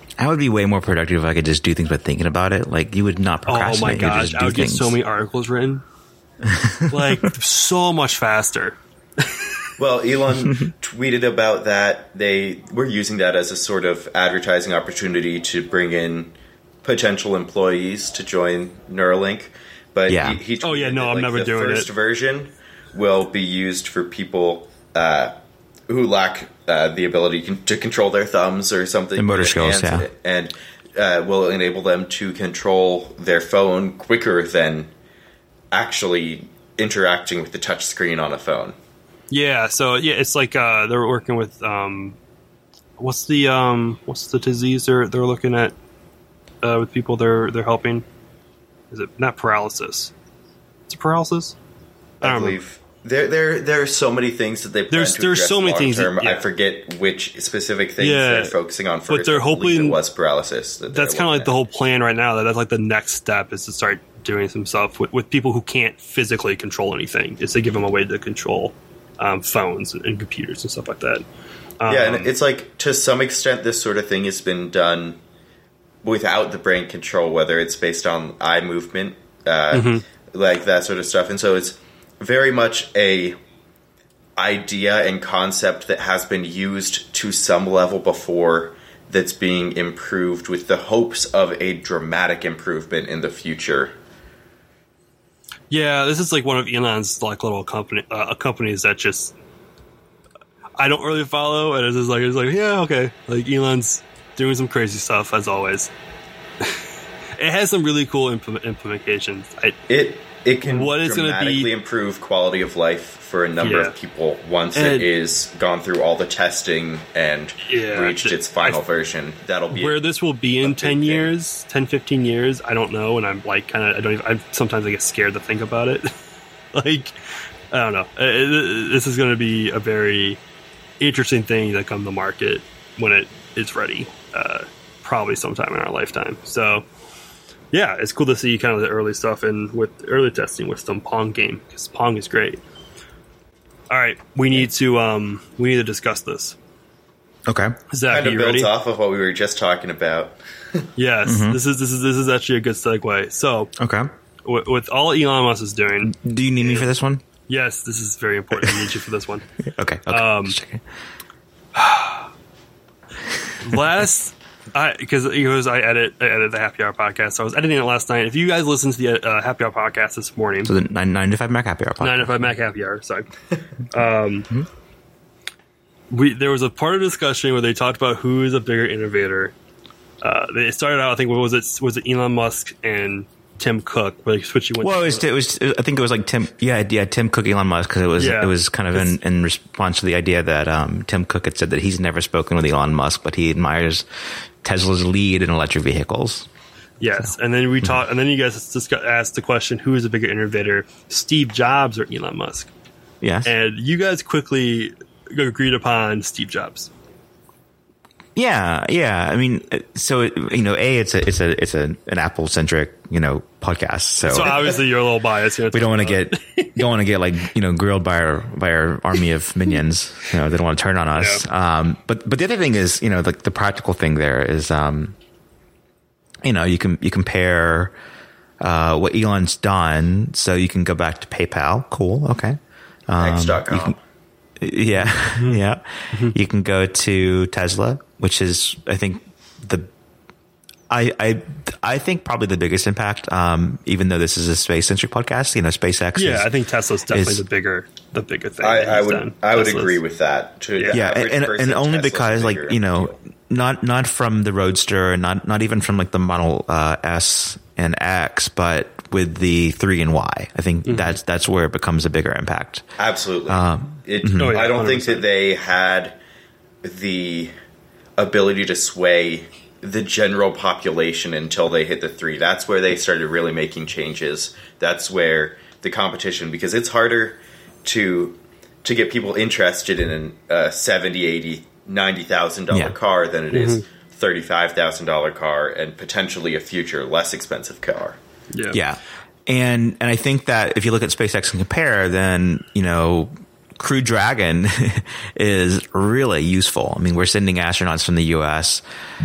I would be way more productive if I could just do things by thinking about it. Like, you would not procrastinate. Oh my you would gosh, just do I would things. get so many articles written. Like, so much faster. Well, Elon tweeted about that. They were using that as a sort of advertising opportunity to bring in potential employees to join Neuralink. But Yeah. he, he Oh, yeah, tweeted no, that, I'm like, never the doing first it. version will be used for people uh, who lack uh, the ability con- to control their thumbs or something. The motor with their skills, hands, yeah. And uh, will enable them to control their phone quicker than actually interacting with the touch screen on a phone. Yeah, so yeah, it's like uh, they're working with um, what's the um, what's the disease they're they're looking at uh, with people they're they're helping? Is it not paralysis? It's paralysis. I I don't remember. believe there there there are so many things that they plan There's- to there's address so many long things that- term. yeah. I forget which specific things Yeah. they're focusing on first. But they're I believe hoping- it was paralysis. That That's kind of like the whole plan right now. That that's like the next step is to start doing some stuff with, with people who can't physically control anything. Is to give them a way to control um, phones and computers and stuff like that. Um, yeah, and it's like to some extent this sort of thing has been done without the brain control, whether it's based on eye movement, uh, Mm-hmm. like that sort of stuff, and so it's very much a idea and concept that has been used to some level before, that's being improved with the hopes of a dramatic improvement in the future. Yeah, this is like one of Elon's like little company uh, companies that just I don't really follow, and it's just like it's like yeah, okay, like Elon's doing some crazy stuff as always. It has some really cool implement- implementations. I, It it can What is gonna be- dramatically improve quality of life for a number Yeah. of people once And- it is gone through all the testing and Yeah, reached th- its final I- version. That'll be where this will be in big ten thing. years, ten, fifteen years, I don't know, and I'm like kind of I don't even, I sometimes I get scared to think about it. Like I don't know. Uh, it- this is going to be a very interesting thing that come to market when it is ready, uh, probably sometime in our lifetime. So yeah, it's cool to see kind of the early stuff and with early testing with some Pong game, because Pong is great. All right, we need to um we need to discuss this. Okay. Zach, kind are of you built ready? off of what we were just talking about. Yes, this is this is this is actually a good segue. So Okay. with, with all Elon Musk is doing, Do you need me for this one? yes, this is very important. I need you for this one. Okay. Okay. Um, Just checking. Last, I because because I edit I edit the Happy Hour podcast. So I was editing it last night. If you guys listen to the uh, Happy Hour podcast this morning, So the nine, nine to five Mac Happy Hour podcast. nine to five Mac Happy Hour. Sorry. Um, we there was a part of the discussion where they talked about who is a bigger innovator. Uh, they started out, I think, what was it? Was it Elon Musk and Tim Cook? Where they switched. Went Well, it was, it was. I think it was like Tim. Yeah, yeah. Tim Cook, Elon Musk, because it was. Yeah. It was kind of in, in response to the idea that um, Tim Cook had said that he's never spoken with Elon Musk, but he admires Tesla's lead in electric vehicles. Yes, and then we talked, and then you guys discuss, asked the question: who is a bigger innovator, Steve Jobs or Elon Musk? Yes. And you guys quickly agreed upon Steve Jobs. Yeah, yeah. I mean, so you know, a it's a it's a it's a an Apple centric you know podcast. So, So obviously you're a little biased. You know, we don't want to get don't want to get like you know grilled by our by our army of minions. You know, they don't want to turn on us. Yeah. Um, but but the other thing is you know the the practical thing there is um, you know you can you compare uh, what Elon's done. So you can go back to PayPal. Cool. Okay. Um, X dot com. you can- Yeah, yeah. You can go to Tesla, which is, I think, the, I, I, I think probably the biggest impact. Um, even though this is a space centric podcast, you know, SpaceX. Yeah, is, I think Tesla's definitely is- the bigger, the bigger thing. I, that I he's would done. I would Tesla's- agree with that. To the yeah, average and, person, and only Tesla's because, a like, bigger you know, deal. not not from the Roadster, and not not even from like the Model uh, S and X, but with the three and Y. I think Mm-hmm. that's that's where it becomes a bigger impact. Absolutely. Um, it, Oh, yeah, I don't one hundred think percent. that they had the ability to sway the general population until they hit the three. That's where they started really making changes. That's where the competition, because it's harder to to get people interested in a seventy, eighty, ninety thousand dollar Yeah. car than it is Mm-hmm. thirty-five thousand dollar car and potentially a future less expensive car. Yeah. Yeah. And and I think that if you look at SpaceX and compare, then, you know, Crew Dragon is really useful. I mean, we're sending astronauts from the U S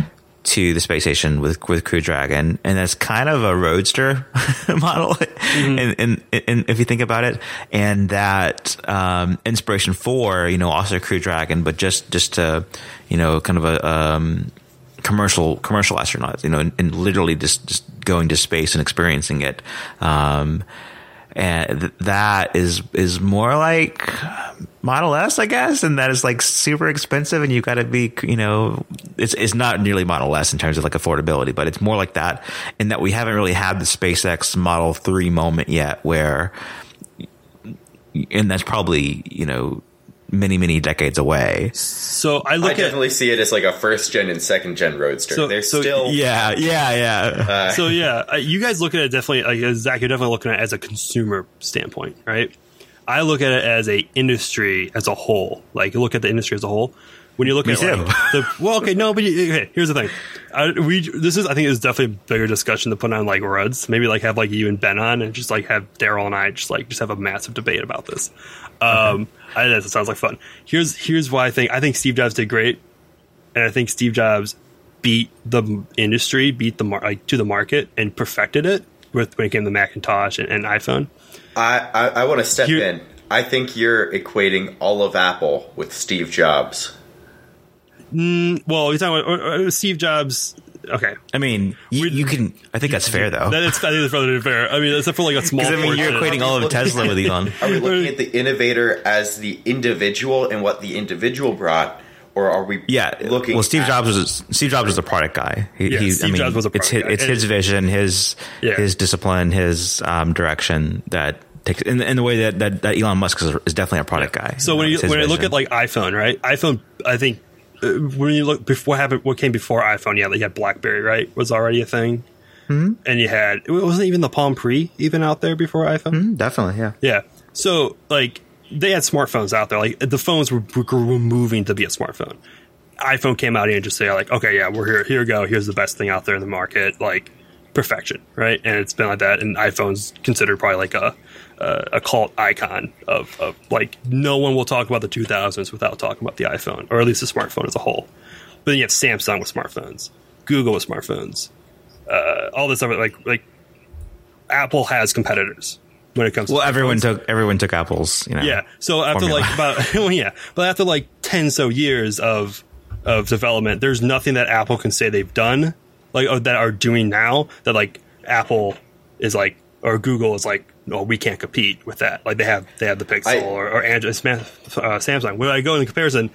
to the space station with with Crew Dragon, and that's kind of a roadster model, mm-hmm. and, and, and if you think about it, and that um, Inspiration four, you know, also Crew Dragon, but just just to, you know, kind of a um, commercial commercial astronaut, you know, and, and literally just, just going to space and experiencing it. Um, And th- that is is more like Model S, I guess, and that is like super expensive, and you got to be, you know, it's it's not nearly Model S in terms of like affordability, but it's more like that in that we haven't really had the SpaceX Model three moment yet, where, and that's probably, you know, many many decades away. So I look I at definitely see it as like a first gen and second gen roadster. So- They're so- still Yeah, yeah, yeah. uh, so yeah, uh, you guys look at it definitely, like Zach, you're definitely looking at it as a consumer standpoint, right? I look at it as a industry as a whole. Like, you look at the industry as a whole. When you look Me at too. like, the well, okay, no, but you, okay, here's the thing. I, we this is I think it's definitely a bigger discussion to put on like Ruds. Maybe like have like you and Ben on, and just like have Daryl and I just like just have a massive debate about this. Um, I, that sounds like fun. Here's here's why I think I think Steve Jobs did great, and I think Steve Jobs beat the industry, beat the mar- like to the market, and perfected it with when it came to Macintosh and, and iPhone. I, I, I want to step Here- in. I think you're equating all of Apple with Steve Jobs. Well, you're talking about or, or Steve Jobs. Okay, I mean, you, you can. I think that's fair, though. that is I think that's probably fair. I mean, except for like a small. Because I mean, you're portion. equating all of Tesla with Elon. Are we looking at the innovator as the individual and what the individual brought, or are we Yeah, looking well, Steve at, Jobs was Steve Jobs was a product guy. He, Yeah, he, Steve I mean, Jobs was a it's product his, guy. it's his vision, his Yeah. his discipline, his um, direction that takes in, in the way that, that, that Elon Musk is, is definitely a product guy. So when you It's his when I look vision. at like iPhone, right? iPhone, I think uh, when you look before what happened, what came before iPhone, yeah, you had BlackBerry, right? Was already a thing, mm-hmm. and you had it wasn't even the Palm Pre even out there before iPhone. Mm-hmm, definitely, yeah. Yeah, so like they had smartphones out there, like the phones were, were moving to be a smartphone. iPhone came out and just say like, okay, yeah, we're here. Here we go. Here's the best thing out there in the market, like perfection, right? And it's been like that. And iPhone's considered probably like a uh, a cult icon of, of like no one will talk about the two thousands without talking about the iPhone, or at least the smartphone as a whole. But then you have Samsung with smartphones, Google with smartphones, uh, all this other like like Apple has competitors when it comes. Well, to everyone phones. took everyone took Apple's. You know, Yeah. So after formula. like about well, yeah, but after like ten so years of of development, there's nothing that Apple can say they've done like or that are doing now that like Apple is like or Google is like, no, we can't compete with that. Like they have they have the Pixel I- or, or Android, uh, Samsung. When I go in comparison,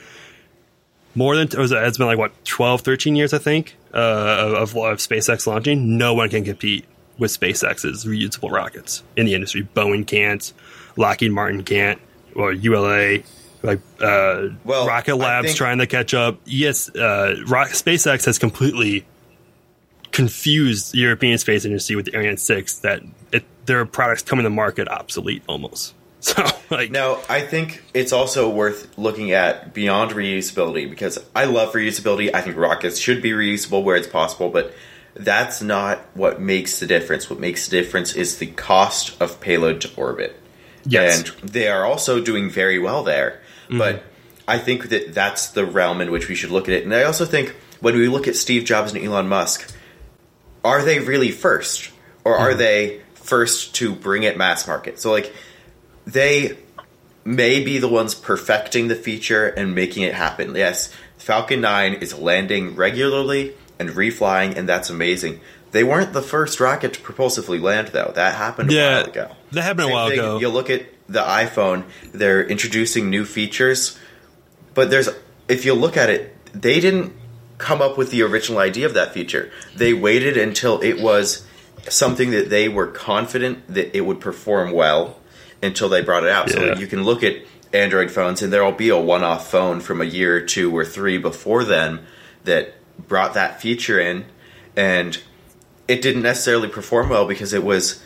more than was it, it's been like what twelve, thirteen years I think uh, of, of SpaceX launching. No one can compete with SpaceX's reusable rockets in the industry. Boeing can't, Lockheed Martin can't, or U L A. Like uh, Well, Rocket I Labs think- trying to catch up. Yes, uh, Rock, SpaceX has completely confused the European space industry with the Ariane six. That it, their products coming to market obsolete almost. So like Now, I think it's also worth looking at beyond reusability, because I love reusability. I think rockets should be reusable where it's possible, but that's not what makes the difference. What makes the difference is the cost of payload to orbit. Yes. And they are also doing very well there. Mm-hmm. But I think that that's the realm in which we should look at it. And I also think when we look at Steve Jobs and Elon Musk, are they really first? Or are mm-hmm. they first to bring it mass market? So, like, they may be the ones perfecting the feature and making it happen. Yes, Falcon nine is landing regularly and reflying, and that's amazing. They weren't the first rocket to propulsively land, though. That happened a Yeah, while ago. that happened a Same while thing, ago. You look at the iPhone, they're introducing new features, but there's if you look at it, they didn't come up with the original idea of that feature. They waited until it was something that they were confident that it would perform well until they brought it out. Yeah. So you can look at Android phones, and there will be a one-off phone from a year or two or three before then that brought that feature in, and it didn't necessarily perform well because it was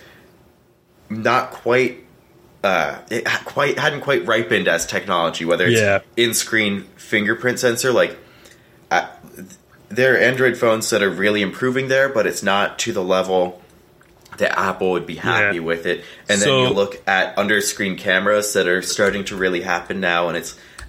not quite uh, it ha- quite hadn't quite ripened as technology. Whether it's Yeah. in-screen fingerprint sensor, like uh, there are Android phones that are really improving there, but it's not to the level that Apple would be happy Yeah. with it. And So- then you look at under-screen cameras that are starting to really happen now, and it's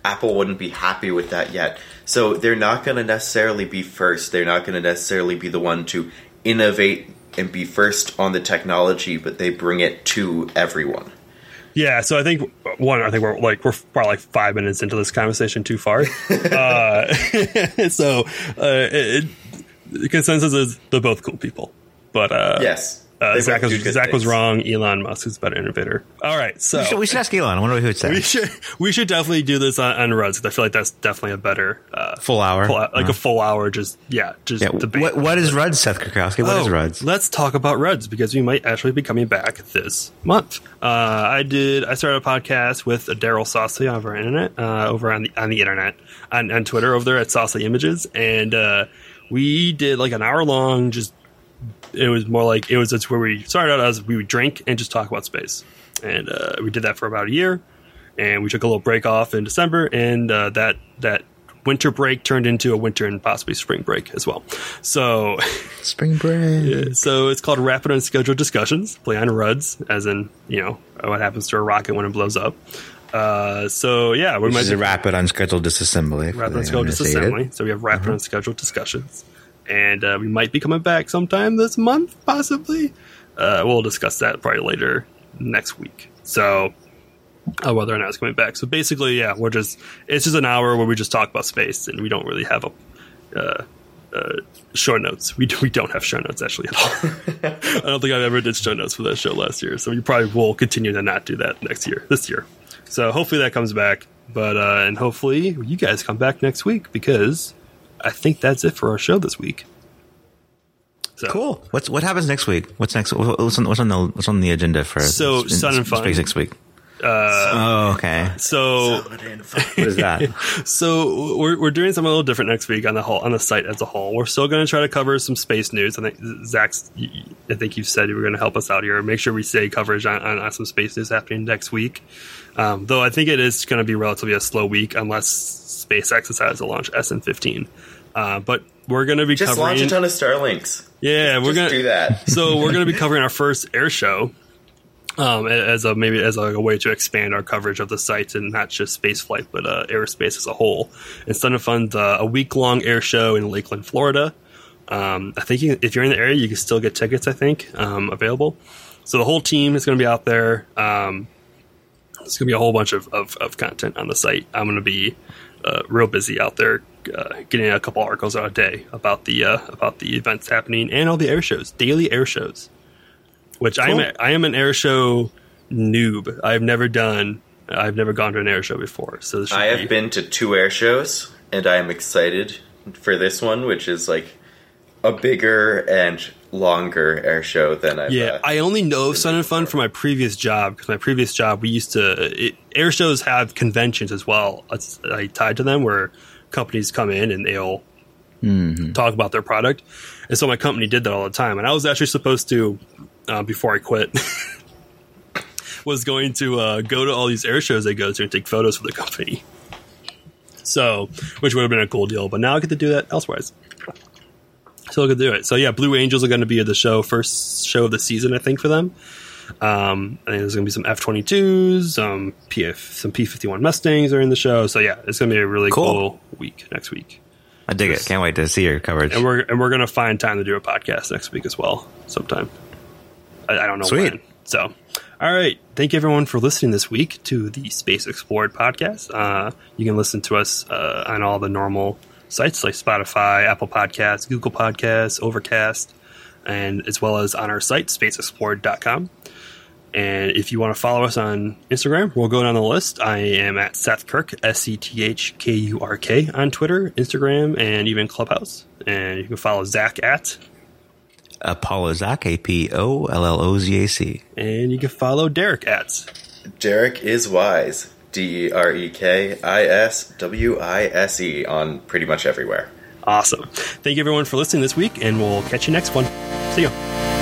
Apple wouldn't be happy with that yet. So they're not going to necessarily be first. They're not going to necessarily be the one to innovate and be first on the technology, but they bring it to everyone. Yeah, so I think one, I think we're like we're probably like five minutes into this conversation too far. uh, so uh, it, the consensus is they're both cool people, but uh, yes. Uh, Zach was, Zach things. was wrong. Elon Musk is a better innovator. All right, so we should, we should ask Elon. I wonder what he would say. We should we should definitely do this on, on Ruds because I feel like that's definitely a better uh, full hour, full, like uh-huh. a full hour. Just yeah, just yeah. debate. What, what is Ruds, Seth Krakowski? What oh, is Ruds? Let's talk about Ruds because we might actually be coming back this month. Uh, I did. I started a podcast with Daryl Saucy over our internet, uh, over on the on the internet on, on Twitter over there at Saucy Images, and uh, we did like an hour long just. It was more like it was it's where we started out as we would drink and just talk about space, and uh, we did that for about a year, and we took a little break off in December, and uh, that that winter break turned into a winter and possibly spring break as well. So spring break. Yeah, so it's called Rapid Unscheduled Discussions. Play on Ruds, as in you know what happens to a rocket when it blows up. Uh, so yeah, we Which might is a rapid unscheduled disassembly. Rapid Unscheduled Disassembly. So we have Rapid uh-huh. Unscheduled Discussions. And uh, we might be coming back sometime this month, possibly. Uh, we'll discuss that probably later next week. So, uh, whether or not it's coming back. So basically, yeah, we're just it's just an hour where we just talk about space, and we don't really have a uh, uh, show notes. We do, we don't have show notes actually at all. I don't think I ever did show notes for that show last year. So we probably will continue to not do that next year, this year. So hopefully that comes back. But uh, and hopefully you guys come back next week because. I think that's it for our show this week. So, cool. What's what happens next week? What's next? What's on, what's on the what's on the agenda for so in, Sun and Fun Space next week? Uh, oh, okay. So what is that? So we're we're doing something a little different next week on the whole on the site as a whole. We're still going to try to cover some space news. I think Zach's. I think you've said you were going to help us out here. Make sure we say coverage on, on, on some space news happening next week. Um, though I think it is going to be relatively a slow week unless SpaceX decides to launch S N fifteen. Uh, but we're going to be just covering... launch a ton of Starlinks. Yeah, just, we're just going to do that. So we're going to be covering our first air show um, as a maybe as a, a way to expand our coverage of the site and not just spaceflight, but uh, aerospace as a whole. It's Sun and Fun's uh, a week long air show in Lakeland, Florida. Um, I think you, if you're in the area, you can still get tickets. I think um, available. So the whole team is going to be out there. Um, There's going to be a whole bunch of, of, of content on the site. I'm going to be uh, real busy out there uh, getting a couple articles out a day about the uh, about the events happening and all the air shows, daily air shows. Which cool. I am a, I am an air show noob. I've never done. I've never gone to an air show before. So this I have be, been to two air shows, and I am excited for this one, which is like a bigger and longer air show than I've yeah uh, I only know of Sun and Fun from my previous job because my previous job we used to it, air shows have conventions as well it's, I tied to them where companies come in and they'll mm-hmm. talk about their product, and so my company did that all the time, and I was actually supposed to uh, before I quit was going to uh, go to all these air shows they go to and take photos for the company, so which would have been a cool deal, but now I get to do that elsewise. So I could do it. So yeah, Blue Angels are going to be at the show, first show of the season, I think, for them. Um, I think there's going to be some F twenty-twos, some P F, some P fifty-one Mustangs are in the show. So yeah, it's going to be a really cool, cool week next week. I dig it. Can't wait to see your coverage. And we're and we're going to find time to do a podcast next week as well, sometime. I, I don't know Sweet. when. So, all right. Thank you everyone for listening this week to the Space Explored podcast. Uh, you can listen to us uh, on all the normal sites like Spotify, Apple Podcasts, Google Podcasts, Overcast, and as well as on our site, space explored dot com. And if you want to follow us on Instagram, we'll go down the list. I am at Seth Kurk, S C T H K U R K on Twitter, Instagram, and even Clubhouse. And you can follow Zach at Apollo Zach, A P O L L O Z A C. And you can follow Derek at Derek is Wise, D E R E K I S W I S E on pretty much everywhere. Awesome. Thank you everyone for listening this week, and we'll catch you next one. See you.